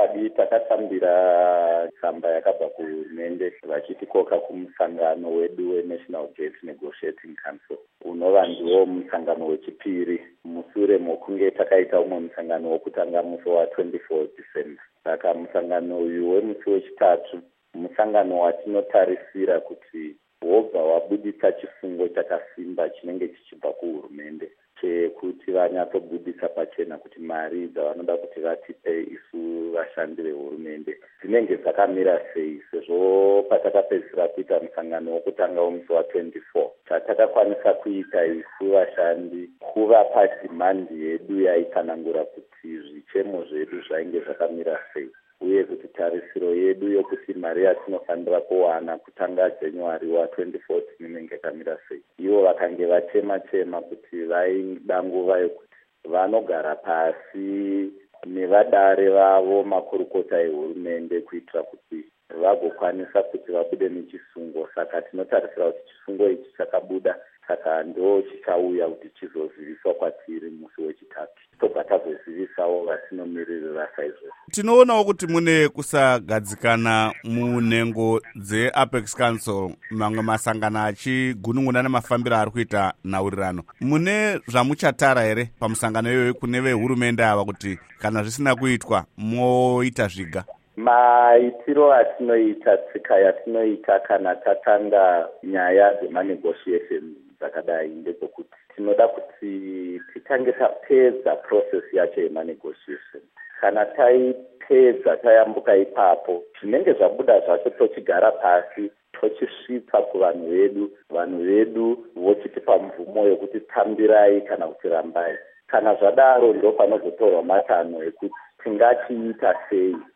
chokwadi takatambira tsamba yakabva kuhurumende vachitikoka kumusangano wedu weNational Gate Negotiating Council unova ndiwo musangano wechipiri mushure mokunge takaita umwe musangano wokutanga musi wa24 December. Saka musangano uyu wemusi wechitatu musangano watinotarisira kuti wobva wabudisa chifungo chakasimba chinenge chichibva kuhurumende chekuti vanyatsobudisa pachena kuti mari dzavanoda kuti vatipe isu vashandi vehurumende dzinenge dzakamira sei. Sezvo patakapedzisira kuita musangano wokutanga wemusi wa24 chatakakwanisa kuita isu vashandi kuvapa dhimandi yedu yaitsanangura kuti zvichemo zvedu zvainge zvakamira sei uye kuti tarisiro yedu yokuti mari yatinofanira kuwana kutanga January wa2014 inenge yakamira sei. Ivo vakange vachema kuti vaida nguva yokuti vanogara pasi nevadare vavo makurukota ehurumende kuitira kuti vagokwanisa kuti vabude nechisungo. Saka tinotarisira kuti chisungo ichi chakabuda, saka ndo chichauya kuti chizoziviswa kwatiri musi wechitatu. Tobva tazozivisawo vatinomirira saizvozvo. Tinoonawo kuti mune kusagadzikana munhengo dzeApex Council, mamwe masangano achigunun'una nemafambiro ari kuita nhaurirano. Mune zvamuchatara here pamusangano iyoyo kune vehurumende ava kuti kana zvisina kuitwa moita zviga? Maitiro atinoita, tsika yatinoita kana tatanga nyaya dzemanegotiation dzakadai ndedzekuti tinoda kuti titange tapedza process yacho yemanegotiation. Kana taipedza tayambuka ipapo zvinenge zvabuda zvacho tochigara pasi tochisvipa kuvanhu vedu, vanhu vedu vochitipa mvumo yokuti tambirai kana kuti rambai. Kana zvadaro ndo panozotorwa matanho ekuti tingachiita sei